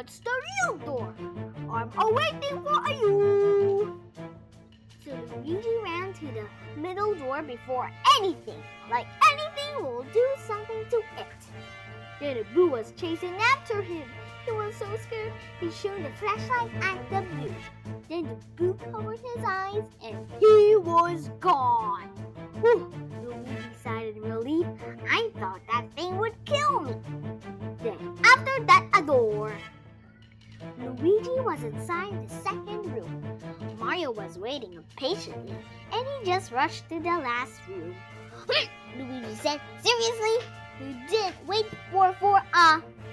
What's the real door? I'm awaiting for you. So Luigi ran to the middle door before anything will do something to it. Then Boo was chasing after him. He was so scared, he shone the flashlight at the Boo. Then the Boo covered his eyes and he was gone. Whew, Luigi sighed in relief. I thought that thing would kill me. Then after that, a door. Luigi was inside the second room. Mario was waiting impatiently, and he just rushed to the last room. Luigi said, seriously? You didn't wait for a